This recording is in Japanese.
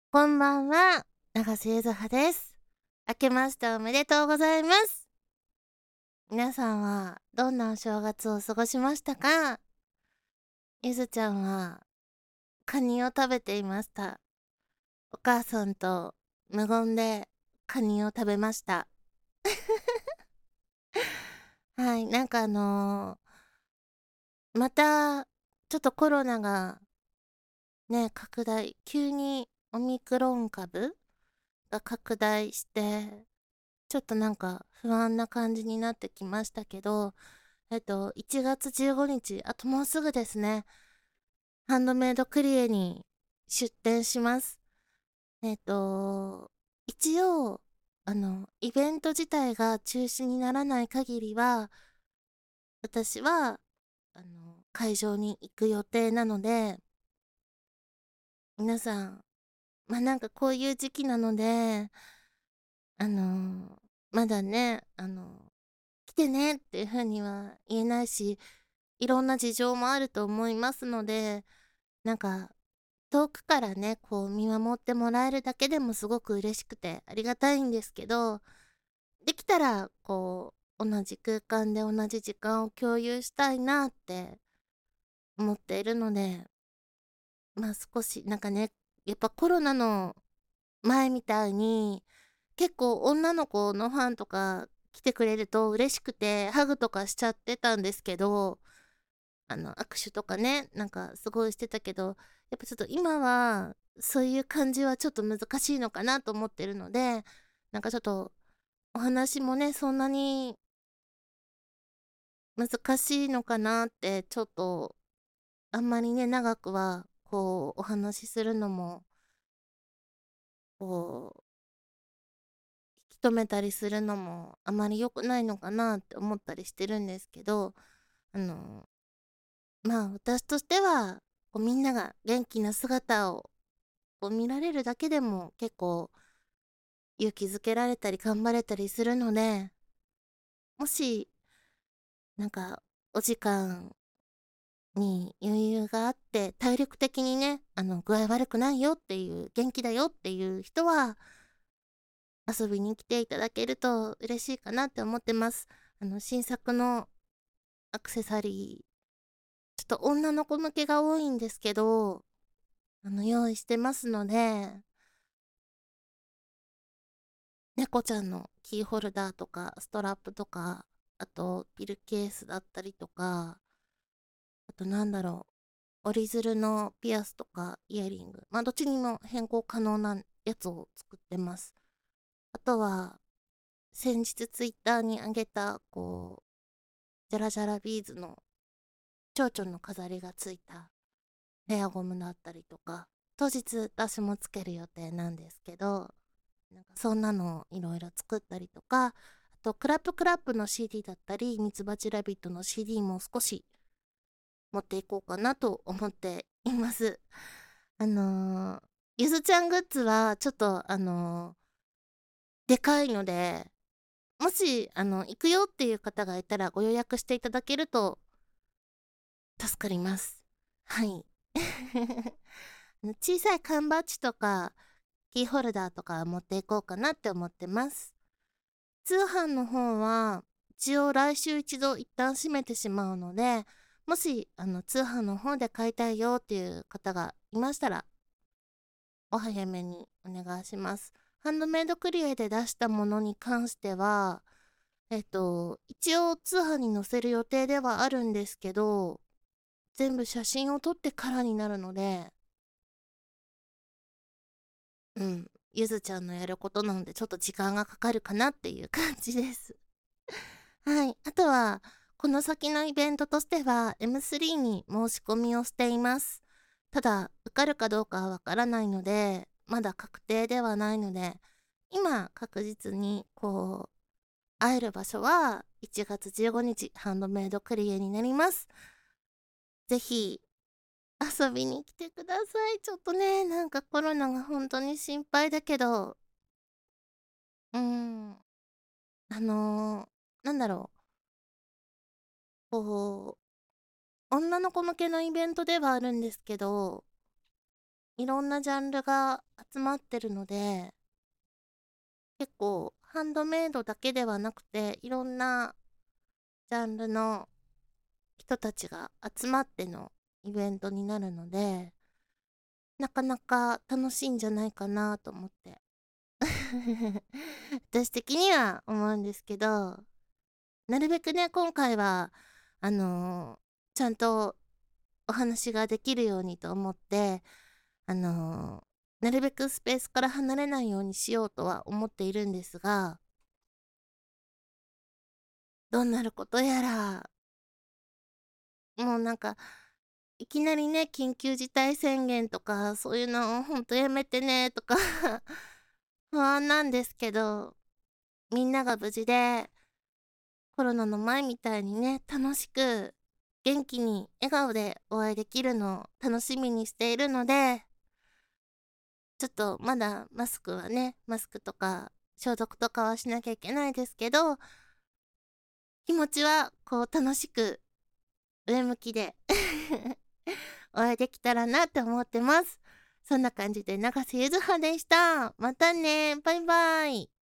こんばんは、永瀬ゆずはです。明けましておめでとうございます。皆さんはどんなお正月を過ごしましたか？ゆずちゃんはカニを食べていました。お母さんと無言でカニを食べました。はい、またちょっとコロナがね、拡大、急にオミクロン株が拡大して、ちょっと不安な感じになってきましたけど、1月15日、あともうすぐですね。ハンドメイドクリエに出店します。一応、イベント自体が中止にならない限りは、私は、会場に行く予定なので、皆さん、こういう時期なので、あの、まだね、来てねっていう風には言えないし、いろんな事情もあると思いますので、なんか、遠くからね、こう見守ってもらえるだけでもすごく嬉しくてありがたいんですけど、できたら、こう、同じ空間で同じ時間を共有したいなって思っているので、少し、やっぱコロナの前みたいに、結構女の子のファンとか来てくれると嬉しくて、ハグとかしちゃってたんですけど、握手とかね、すごいしてたけど、やっぱちょっと今は、そういう感じはちょっと難しいのかなと思ってるので、ちょっと、お話もね、そんなに難しいのかなって、ちょっと、あんまりね、長くは、こう、お話しするのも、こう、引き止めたりするのも、あまり良くないのかなって思ったりしてるんですけど、あの、私としては、こうみんなが元気な姿をこう見られるだけでも結構勇気づけられたり頑張れたりするので、もし、なんか、お時間に余裕があって、体力的にね、具合悪くないよっていう、元気だよっていう人は、遊びに来ていただけると嬉しいかなって思ってます。新作のアクセサリー、ちょっと女の子向けが多いんですけど、用意してますので、猫ちゃんのキーホルダーとか、ストラップとか、あと、ピルケースだったりとか、あと折り鶴のピアスとかイヤリング。どっちにも変更可能なやつを作ってます。あとは、先日ツイッターにあげた、こう、ジャラジャラビーズの蝶々の飾りがついたレアゴムだったりとか、当日私もつける予定なんですけど、そんなのをいろいろ作ったりとか、あと、クラップクラップの CD だったり、ミツバチラビットの CD も少し持っていこうかなと思っています。あのーゆずちゃんグッズはちょっとでかいので、もし行くよっていう方がいたらご予約していただけると助かります。はい。小さい缶バッジとかキーホルダーとか持っていこうかなって思ってます。通販の方は一応来週一度一旦閉めてしまうので、もし通販の方で買いたいよっていう方がいましたらお早めにお願いします。ハンドメイドクリエで出したものに関しては、一応通販に載せる予定ではあるんですけど、全部写真を撮ってからになるので、うん、ゆずちゃんのやることなのでちょっと時間がかかるかなっていう感じです。はい。あとは、この先のイベントとしては M3 に申し込みをしています。ただ、受かるかどうかはわからないので、まだ確定ではないので、今確実にこう、会える場所は1月15日ハンドメイドクリエになります。ぜひ遊びに来てください。ちょっとね、コロナが本当に心配だけど、うーん、あのなんだろこう、女の子向けのイベントではあるんですけど、 いろんなジャンルが集まってるので、結構ハンドメイドだけではなくて、いろんなジャンルの人たちが集まってのイベントになるので、なかなか楽しいんじゃないかなと思って。私的には思うんですけど、なるべくね、今回は、ちゃんとお話ができるようにと思って、なるべくスペースから離れないようにしようとは思っているんですが、どうなることやら、もうなんか、いきなりね、緊急事態宣言とか、そういうのほんとやめてねとか不安なんですけど、みんなが無事で、コロナの前みたいにね、楽しく、元気に笑顔でお会いできるのを楽しみにしているので、ちょっとまだマスクはね、マスクとか消毒とかはしなきゃいけないですけど、気持ちはこう楽しく上向きでお会いできたらなって思ってます。そんな感じで永瀬ゆずはでした。またね。バイバイ。